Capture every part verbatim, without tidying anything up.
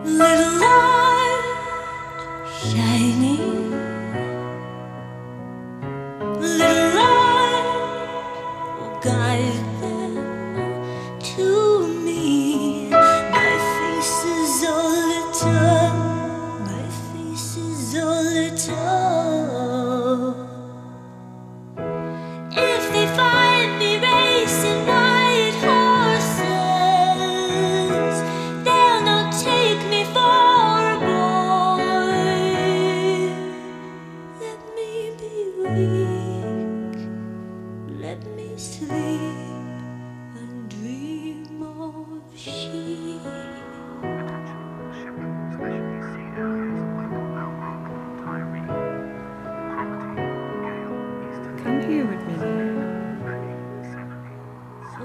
Little light shining, little light will guide them to me. My face is all lit up, my face is all lit up. If they find me racing white horses, they'll not take me for a boy. Let me be weak, let me sleep and dream of sheep. Come here with me, dear. So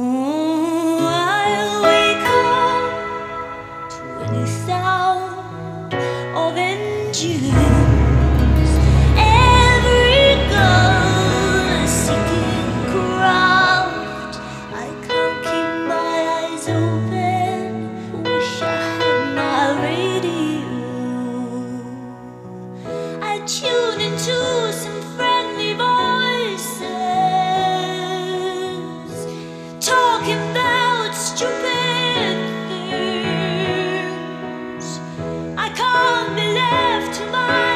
I'll wake up to any sound of engines, every gun a seeking craft. I can't keep my eyes open, wish I had my radio. I tune into some friendly voices, talking about stupid things. I can't be left to my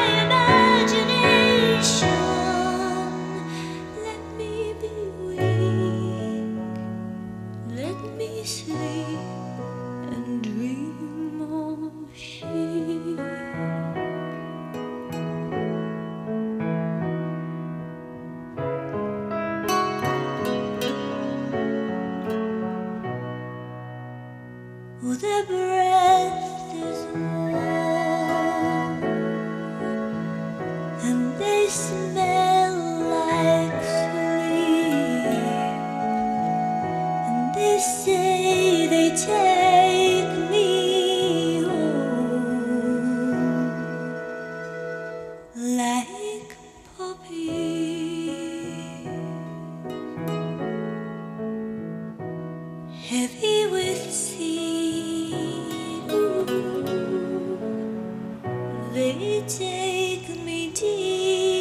imagination. Let me be weak, let me sleep and dream of sheep. Oh, their breath is warm, and they smell like sleep, and they say they take me home like a puppy. Heavy with seed, ooh, they take me deep.